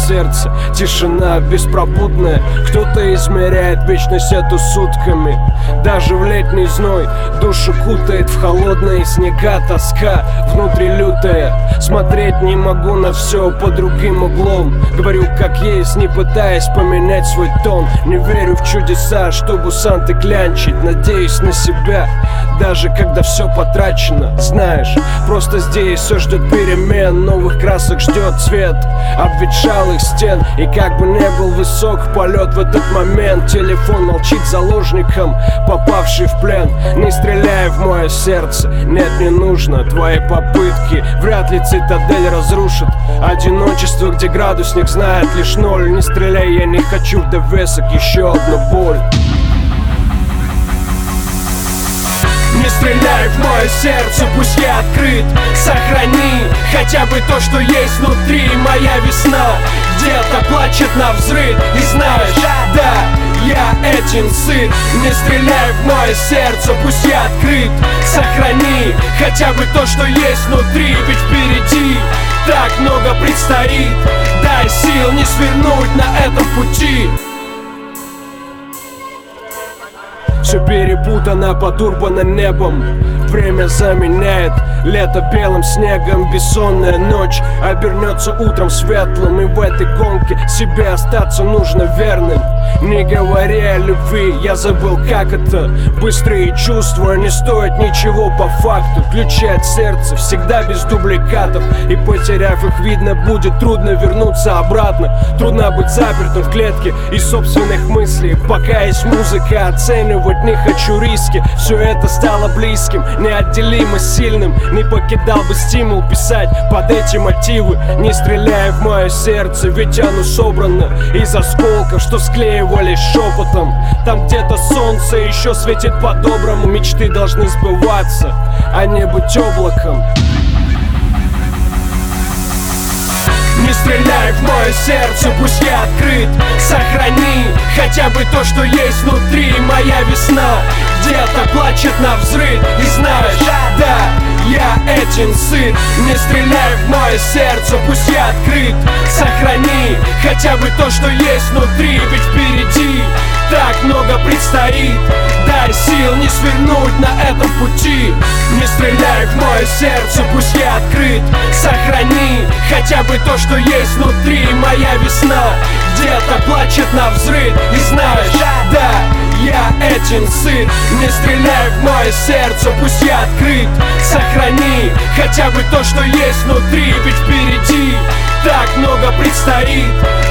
сердце. Тишина беспробудная, кто-то измеряет вечность эту сутками. Даже в летний зной душу кутает в холодные снега тоска. Внутри лютая, смотреть не могу на все под другим углом. Говорю как есть, не пытаясь поменять свой тон. Не верю в чудеса, чтобы у Санты клянчить. Надеюсь на себя, даже когда все потрачено. Знаешь, просто здесь все ждет перемен. Новых красок ждет цвет обветшалых стен. И как бы не был высок полет в этот момент, телефон молчит заложником, попавший в плен. Не стреляй в мое сердце, нет, не нужно. Твои попытки вряд ли цитадель разрушат. Одиночество, где градусник знает лишь ноль. Не стреляй, я не хочу в довесок еще одну боль. Не стреляй в мое сердце, пусть я открыт. Сохрани хотя бы то, что есть внутри. Моя весна где-то плачет на взрыв. И знаешь, да, я этим сыт. Не стреляй в мое сердце, пусть я открыт. Сохрани хотя бы то, что есть внутри. Ведь впереди так много предстоит. Дай сил не свернуть на этом пути. Все перепутано под урбанным небом. Время заменяет лето белым снегом. Бессонная ночь обернется утром светлым. И в этой гонке себе остаться нужно верным. Не говори о любви, я забыл как это. Быстрые чувства не стоят ничего по факту. Ключи от сердца всегда без дубликатов. И потеряв их, видно, будет трудно вернуться обратно. Трудно быть запертым в клетке из собственных мыслей. Пока есть музыка, оценивать не хочу риски. Все это стало близким, неотделимо сильным. Не покидал бы стимул писать под эти мотивы. Не стреляй в мое сердце, ведь оно собрано из осколков, что склеивались шепотом. Там где-то солнце еще светит по-доброму. Мечты должны сбываться, а не быть облаком. Не стреляй в мое сердце, пусть я открыт. Сохрани хотя бы то, что есть внутри. Моя весна где-то плачет на взрыв. И знаешь, да, я этим сыт. Не стреляй в мое сердце, пусть я открыт. Сохрани хотя бы то, что есть внутри. Ведь впереди так много предстоит. Дай сил не свернуть на этом пути. Не стреляй в мое сердце, пусть я открыт. Сохрани хотя бы то, что есть внутри. Моя весна где-то плачет на взрыв. И знаешь, да, я этим сыт. Не стреляй в мое сердце, пусть я открыт. Сохрани хотя бы то, что есть внутри. Ведь впереди так много предстоит.